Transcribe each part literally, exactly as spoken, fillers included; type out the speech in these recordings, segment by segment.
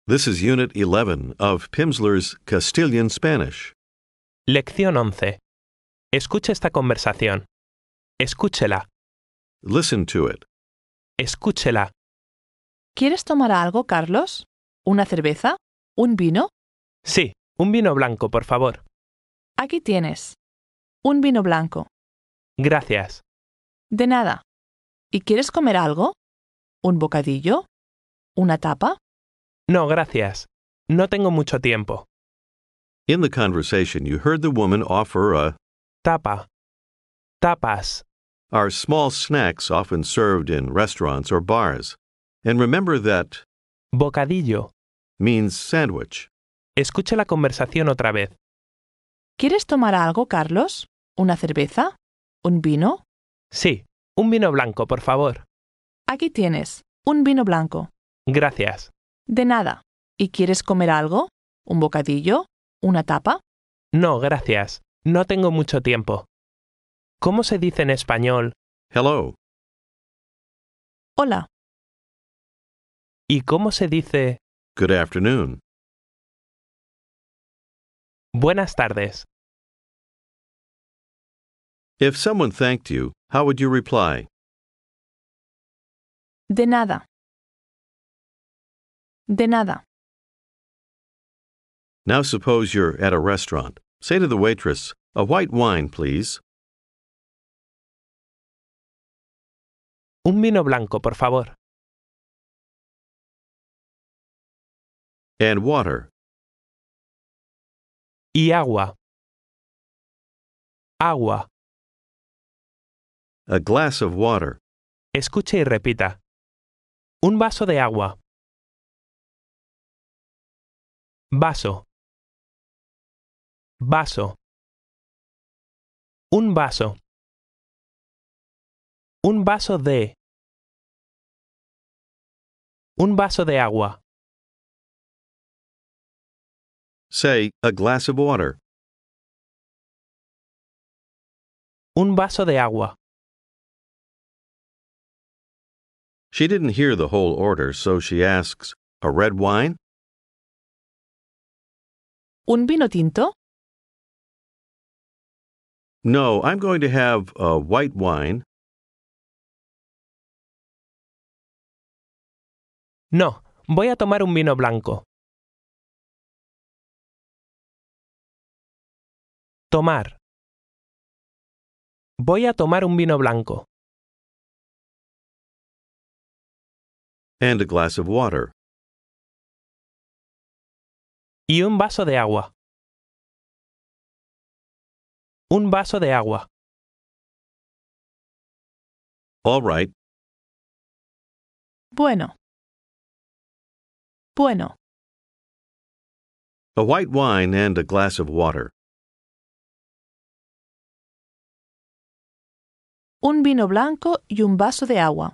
This is Unit eleven of Pimsleur's Castilian Spanish. Lección once. Escuche esta conversación. Escúchela. Listen to it. Escúchela. ¿Quieres tomar algo, Carlos? ¿Una cerveza? ¿Un vino? Sí, un vino blanco, por favor. Aquí tienes. Un vino blanco. Gracias. De nada. ¿Y quieres comer algo? ¿Un bocadillo? ¿Una tapa? No, gracias. No tengo mucho tiempo. In the conversation, you heard the woman offer a Tapa. Tapas. are small snacks often served in restaurants or bars. And remember that Bocadillo. means sandwich. Escuche la conversación otra vez. ¿Quieres tomar algo, Carlos? ¿Una cerveza? ¿Un vino? Sí, un vino blanco, por favor. Aquí tienes. Un vino blanco. Gracias. De nada. ¿Y quieres comer algo? ¿Un bocadillo? ¿Una tapa? No, gracias. No tengo mucho tiempo. ¿Cómo se dice en español? Hello. Hola. ¿Y cómo se dice Good afternoon. buenas tardes? If someone thanked you, how would you reply? De nada. De nada. Now suppose you're at a restaurant. Say to the waitress, a white wine, please. Un vino blanco, por favor. And water. Y agua. Agua. A glass of water. Escuche y repita. Un vaso de agua. Vaso. Vaso. Un vaso. Un vaso de. Un vaso de agua. Say, a glass of water. Un vaso de agua. She didn't hear the whole order, so she asks, a red wine? ¿Un vino tinto? No, I'm going to have a white wine. No, voy a tomar un vino blanco. Tomar. Voy a tomar un vino blanco. And a glass of water. Y un vaso de agua. Un vaso de agua. All right. Bueno. Bueno. A white wine and a glass of water. Un vino blanco y un vaso de agua.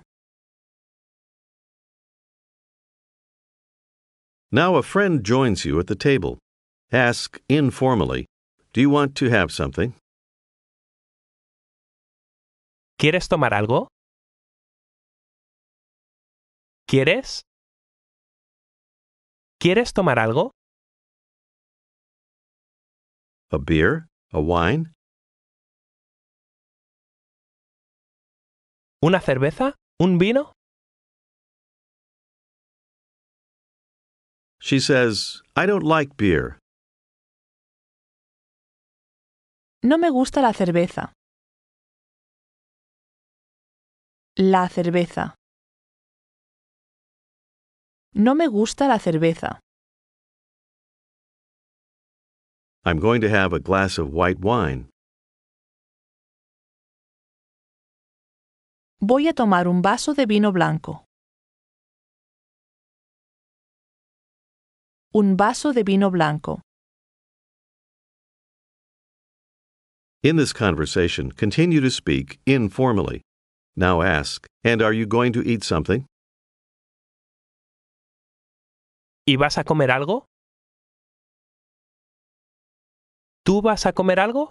Now a friend joins you at the table. Ask informally, do you want to have something? ¿Quieres tomar algo? ¿Quieres? ¿Quieres tomar algo? A beer? A wine? ¿Una cerveza? ¿Un vino? She says, I don't like beer. No me gusta la cerveza. La cerveza. No me gusta la cerveza. I'm going to have a glass of white wine. Voy a tomar un vaso de vino blanco. Un vaso de vino blanco. In this conversation, continue to speak informally. Now ask, and are you going to eat something? ¿Y vas a comer algo? ¿Tú vas a comer algo?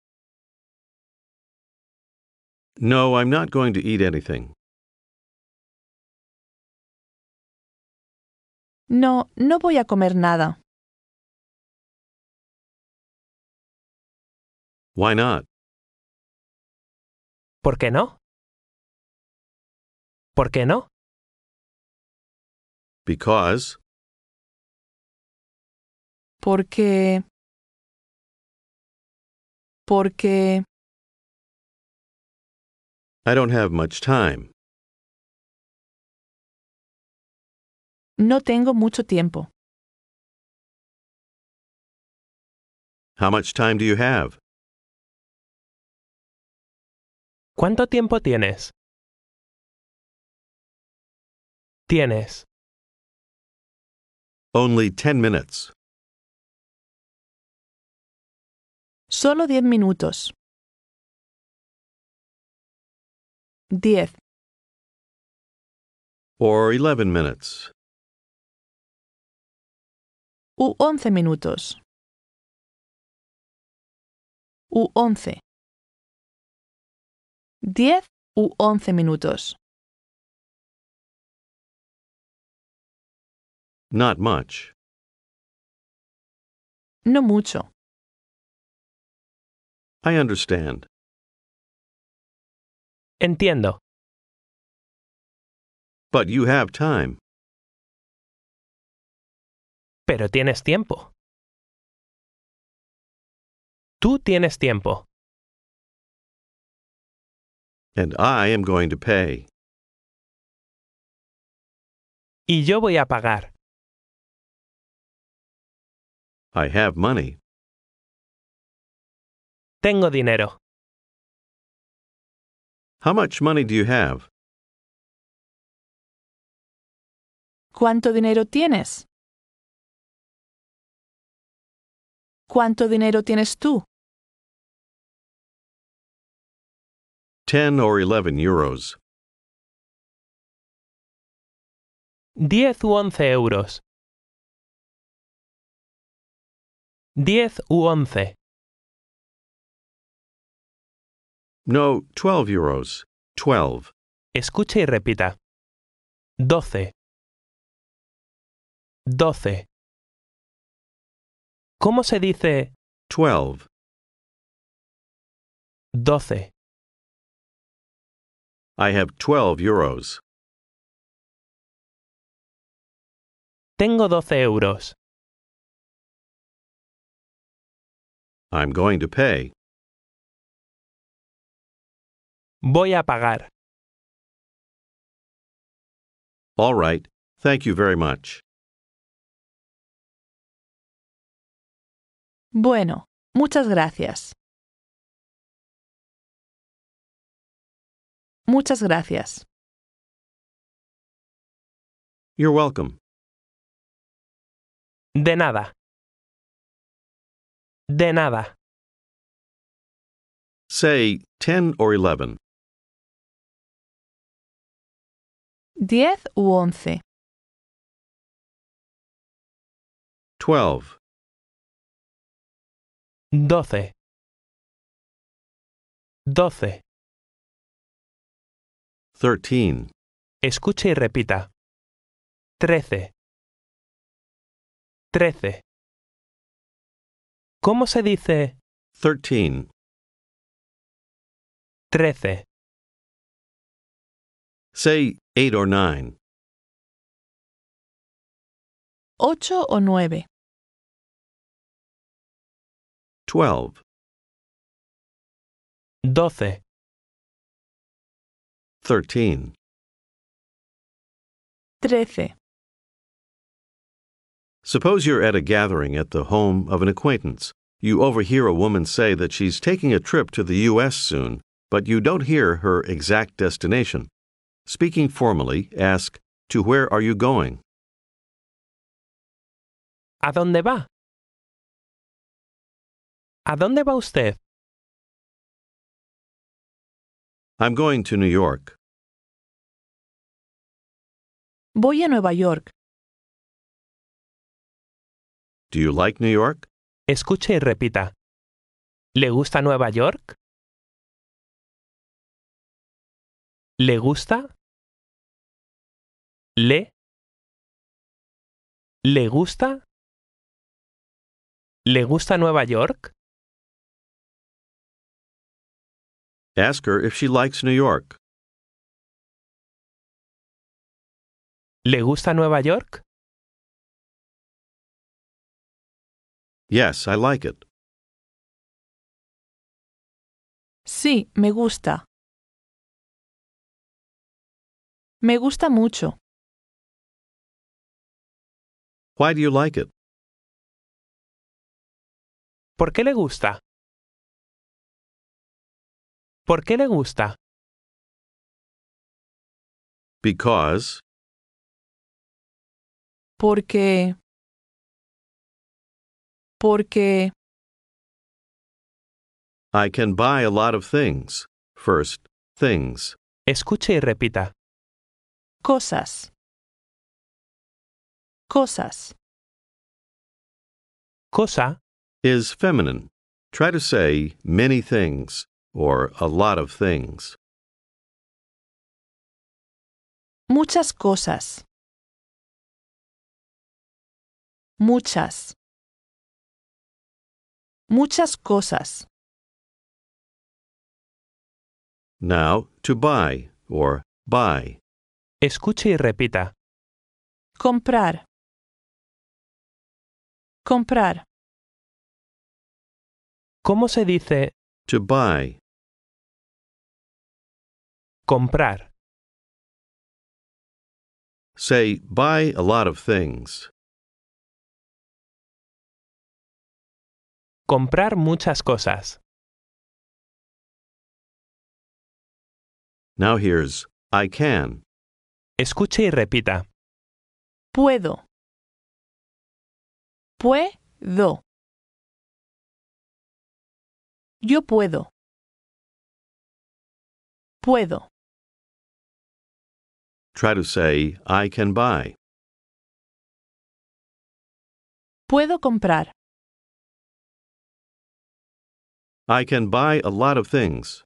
No, I'm not going to eat anything. No, no voy a comer nada. Why not? ¿Por qué no? ¿Por qué no? Because. Porque... Porque... I don't have much time. No tengo mucho tiempo. How much time do you have? ¿Cuánto tiempo tienes? Tienes. Only ten minutes. Solo diez minutos. Diez. Or eleven minutes. U once minutos. U once. Diez u once minutos. Not much. No mucho. I understand. Entiendo. But you have time. Pero tienes tiempo. Tú tienes tiempo. And I am going to pay. Y yo voy a pagar. I have money. Tengo dinero. How much money do you have? ¿Cuánto dinero tienes? ¿Cuánto dinero tienes tú? Ten or eleven euros. Diez u once euros. Diez u once. No, twelve euros. Twelve. Escuche y repita. Doce. Doce. ¿Cómo se dice Twelve. doce? I have twelve euros. Tengo doce euros. I'm going to pay. Voy a pagar. All right. Thank you very much. Bueno, muchas gracias. Muchas gracias. You're welcome. De nada. De nada. Say ten or eleven. Diez u once. Twelve. Doce. Doce. Thirteen. Escuche y repita. Trece. Trece. ¿Cómo se dice Thirteen. trece? Say eight or nine. Ocho o nueve. Twelve. Doce. Thirteen. Trece. Suppose you're at a gathering at the home of an acquaintance. You overhear a woman say that she's taking a trip to the U S soon, but you don't hear her exact destination. Speaking formally, ask, "To where are you going?" ¿A dónde va? ¿A dónde va usted? I'm going to New York. Voy a Nueva York. Do you like New York? Escuche y repita. ¿Le gusta Nueva York? ¿Le gusta? ¿Le ¿Le gusta? ¿Le gusta Nueva York? Ask her if she likes New York. ¿Le gusta Nueva York? Yes, I like it. Sí, me gusta. Me gusta mucho. Why do you like it? ¿Por qué le gusta? ¿Por qué le gusta? Because. Porque. Porque. I can buy a lot of things. First, things. Escuche y repita. Cosas. Cosas. Cosa Is feminine. Try to say many things or a lot of things. Muchas cosas. Muchas. Muchas cosas. Now, to buy or buy. Escuche y repita. Comprar. Comprar. ¿Cómo se dice To buy. comprar? Say buy a lot of things. Comprar muchas cosas. Now here's I can. Escuche y repita. Puedo. Puedo. Yo puedo. Puedo. Try to say I can buy. Puedo comprar. I can buy a lot of things.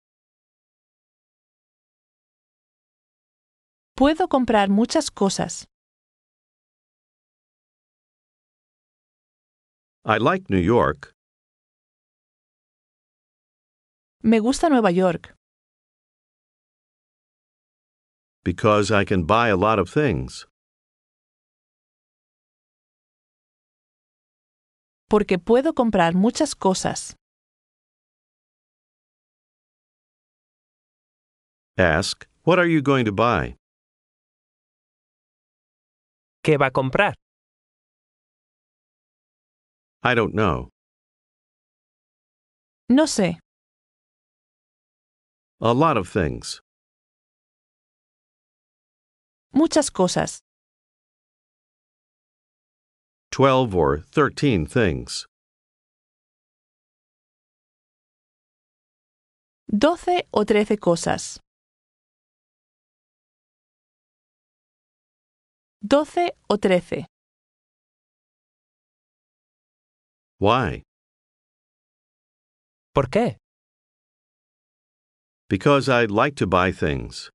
Puedo comprar muchas cosas. I like New York. Me gusta Nueva York. Because I can buy a lot of things. Porque puedo comprar muchas cosas. Ask, what are you going to buy? ¿Qué va a comprar? I don't know. No sé. A lot of things. Muchas cosas. Twelve or thirteen things. Doce o trece cosas. Doce o trece. Why? ¿Por qué? Because I like to buy things.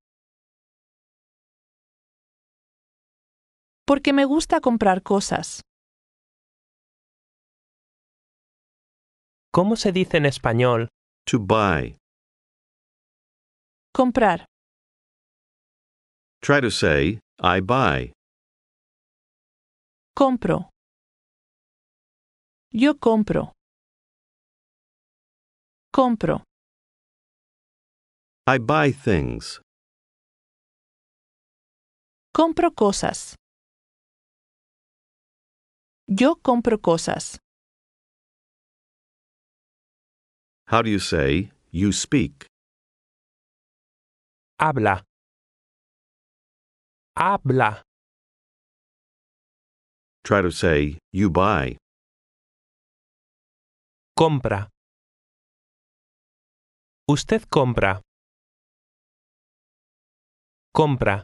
Porque me gusta comprar cosas. ¿Cómo se dice en español? To buy. Comprar. Try to say, I buy. Compro. Yo compro. Compro. I buy things. Compro cosas. Yo compro cosas. How do you say, you speak? Habla. Habla. Try to say, you buy. Compra. Usted compra. Compra.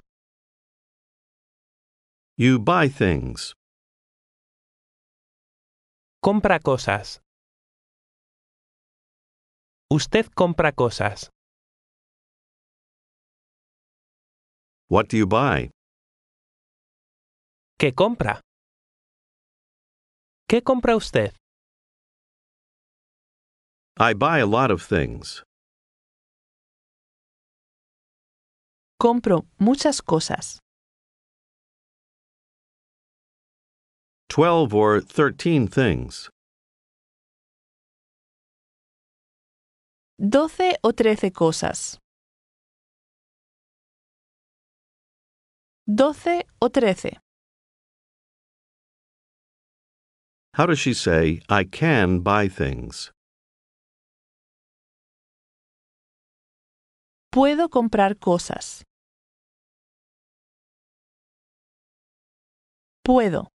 You buy things. Compra cosas. Usted compra cosas. What do you buy? ¿Qué compra? ¿Qué compra usted? I buy a lot of things. Compro muchas cosas. Twelve or thirteen things. Doce o trece cosas. Doce o trece. How does she say, I can buy things? Puedo comprar cosas. Puedo.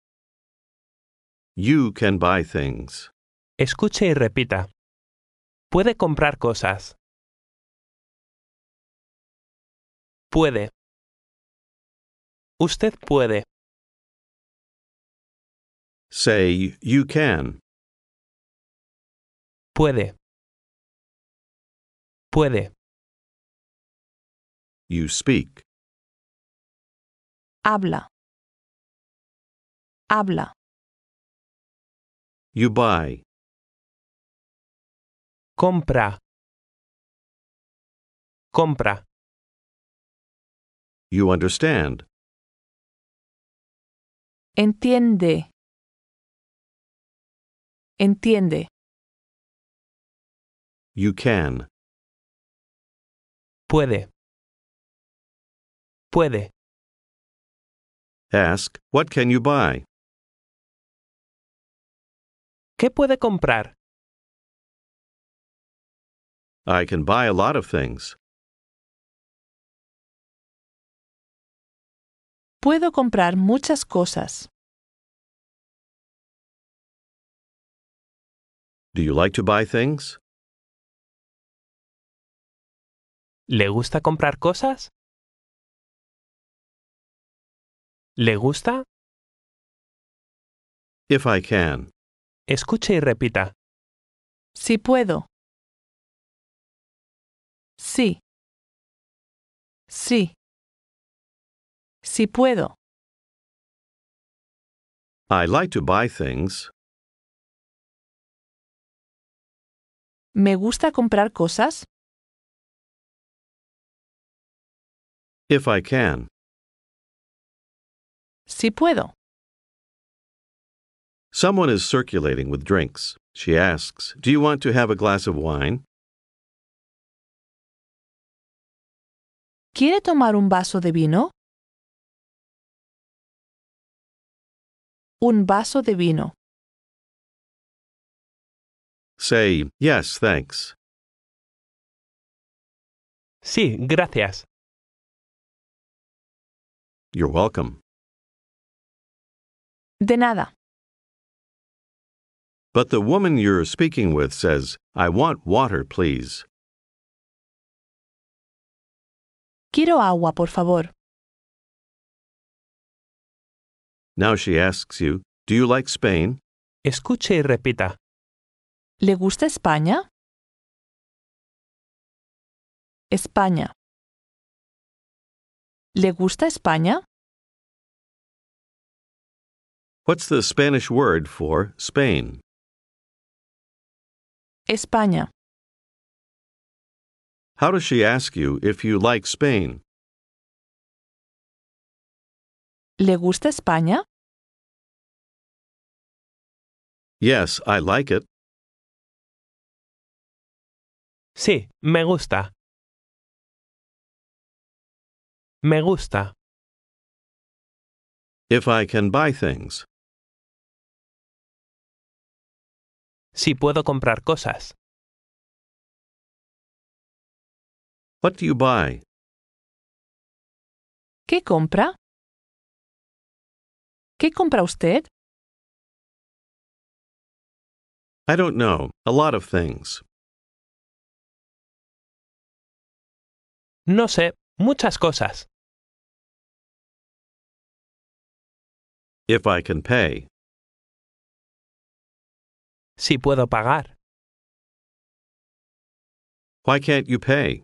You can buy things. Escuche y repita. Puede comprar cosas. Puede. Usted puede. Say, you can. Puede. Puede. You speak. Habla. Habla. You buy. Compra. Compra. You understand. Entiende. Entiende. You can. Puede. Puede. Ask, what can you buy? ¿Qué puede comprar? I can buy a lot of things. Puedo comprar muchas cosas. Do you like to buy things? ¿Le gusta comprar cosas? ¿Le gusta? If I can. Escuche y repita. Sí puedo. Sí. Sí. Sí puedo. I like to buy things. ¿Me gusta comprar cosas? If I can. Sí puedo. Someone is circulating with drinks. She asks, do you want to have a glass of wine? ¿Quiere tomar un vaso de vino? Un vaso de vino. Say, yes, thanks. Sí, gracias. You're welcome. De nada. But the woman you're speaking with says, I want water, please. Quiero agua, por favor. Now she asks you, do you like Spain? Escuche y repita. ¿Le gusta España? España. ¿Le gusta España? What's the Spanish word for Spain? España. How does she ask you if you like Spain? ¿Le gusta España? Yes, I like it. Sí, me gusta. Me gusta. If I can buy things. Si puedo comprar cosas. What do you buy? ¿Qué compra? ¿Qué compra usted? I don't know. A lot of things. No sé, muchas cosas. If I can pay. Si puedo pagar. Why can't you pay?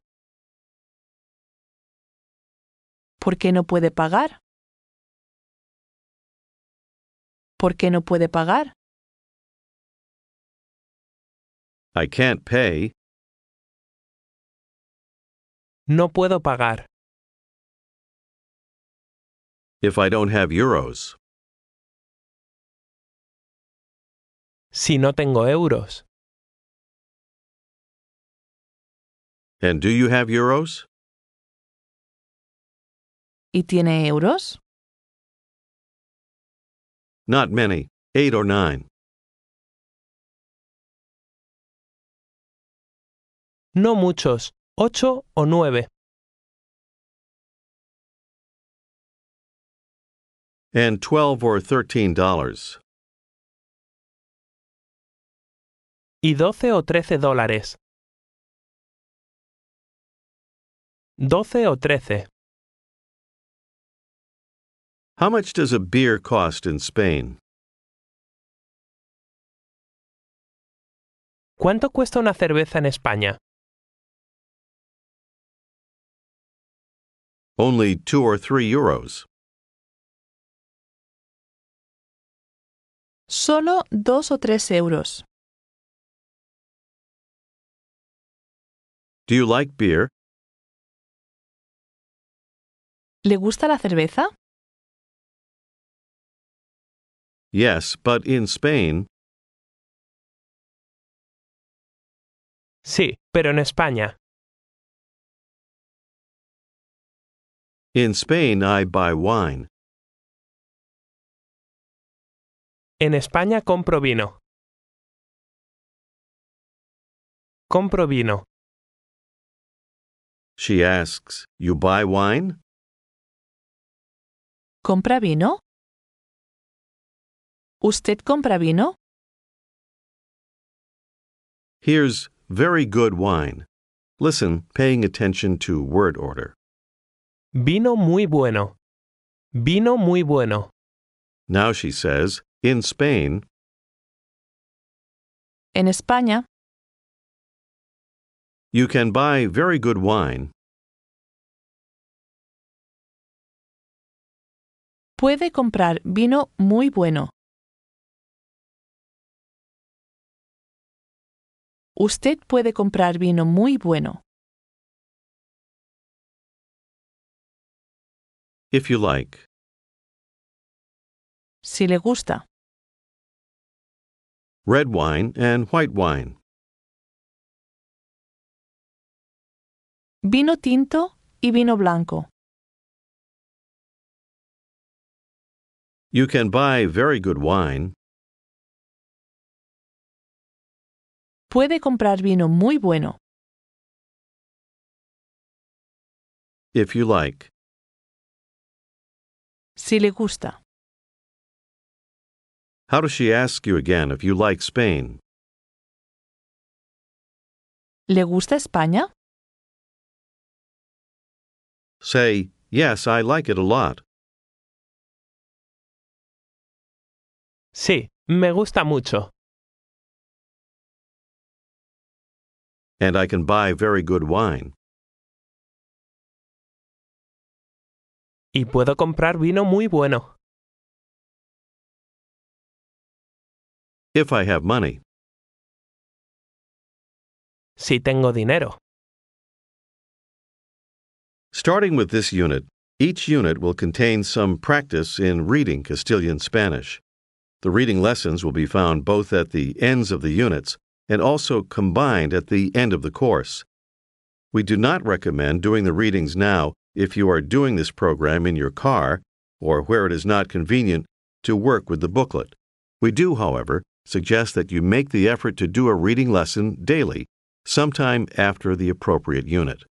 ¿Por qué no puede pagar? ¿Por qué no puede pagar? I can't pay. No puedo pagar. If I don't have euros. Si no tengo euros. And do you have euros? ¿Y tiene euros? Not many, eight or nine. No muchos, ocho o nueve. And twelve or thirteen dollars. Y doce o trece dólares. Doce o trece. How much does a beer cost in Spain? ¿Cuánto cuesta una cerveza en España? Only two or three euros. Solo dos o tres euros. Do you like beer? ¿Le gusta la cerveza? Yes, but in Spain, Sí, pero en España. in Spain I buy wine. En España compro vino. Compro vino. She asks, you buy wine? ¿Compra vino? ¿Usted compra vino? Here's very good wine. Listen, paying attention to word order. Vino muy bueno. Vino muy bueno. Now she says, in Spain, En España, you can buy very good wine. puede comprar vino muy bueno. Usted puede comprar vino muy bueno. If you like. Si le gusta. Red wine and white wine. Vino tinto y vino blanco. You can buy very good wine. Puede comprar vino muy bueno. If you like. Si le gusta. How does she ask you again if you like Spain? ¿Le gusta España? Say, yes, I like it a lot. Sí, me gusta mucho. And I can buy very good wine. Y puedo comprar vino muy bueno. If I have money. Si tengo dinero. Starting with this unit, each unit will contain some practice in reading Castilian Spanish. The reading lessons will be found both at the ends of the units and also combined at the end of the course. We do not recommend doing the readings now if you are doing this program in your car or where it is not convenient to work with the booklet. We do, however, suggest that you make the effort to do a reading lesson daily, sometime after the appropriate unit.